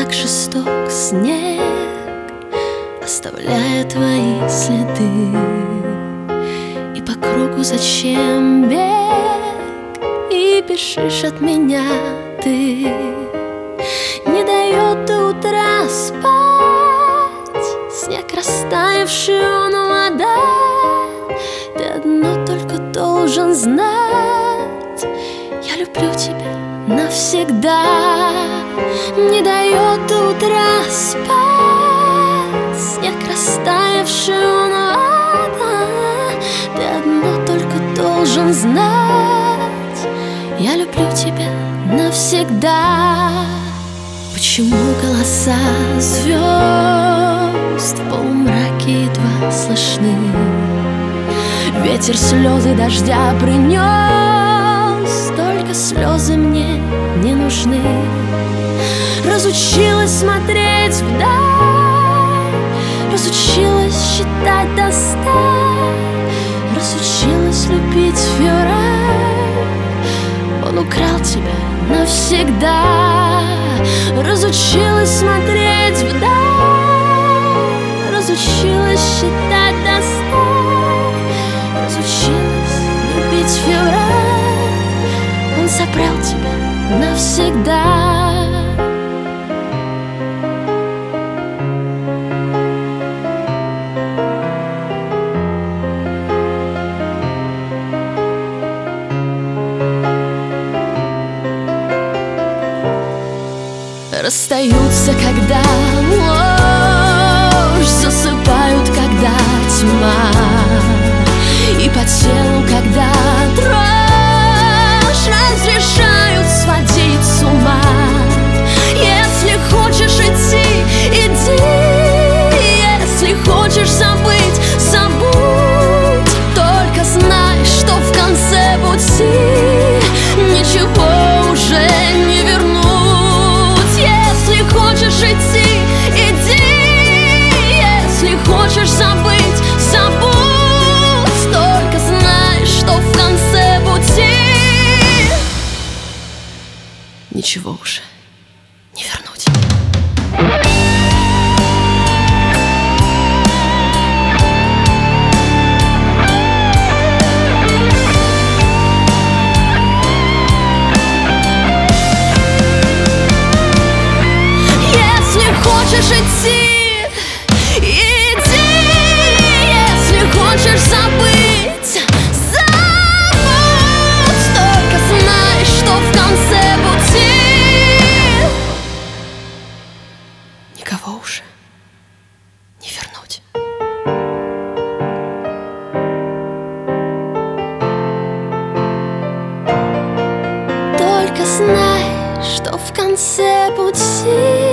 как жесток снег, оставляя твои следы. И по кругу зачем бег, и бежишь от меня ты. Не дает до утра спать, снег растаявший, он вода. Ты одно только должен знать: я люблю тебя навсегда. Не дает до утра спать, снег растаявший, он вода. Ты одно только должен знать: я люблю тебя навсегда. Почему голоса звезд в полумраке едва слышны? Ветер слезы дождя принес, только слезы мне не нужны. Разучилась смотреть вдаль, разучилась считать до 100, разучилась любить февраль. Он украл тебя навсегда. Разучилась смотреть вдаль, разучилась считать до 100, разучилась любить февраль. Он забрал тебя навсегда. Расстаются, когда ложь, засыпают, когда тьма, и по телу, когда дрожь, разрешают сводить с ума. Если хочешь идти, иди, если хочешь забыть, забудь. Только знай, что в конце пути ничего уже не вернуть. Если хочешь идти, иди, если хочешь забыть, забудь. Только знай, что в конце пути ничего уже не вернуть. Хочешь идти, иди, если хочешь забыть, забудь. Только знай, что в конце пути никого уже не вернуть. Только знай, что в конце пути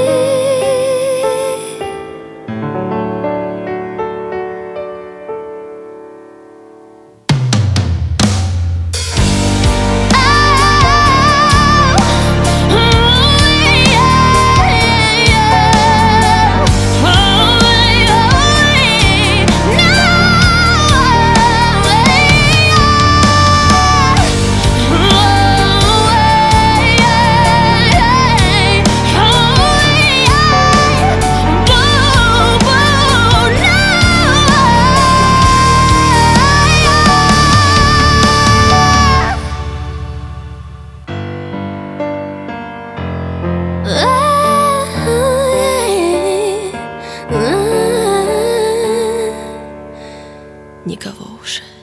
никого уже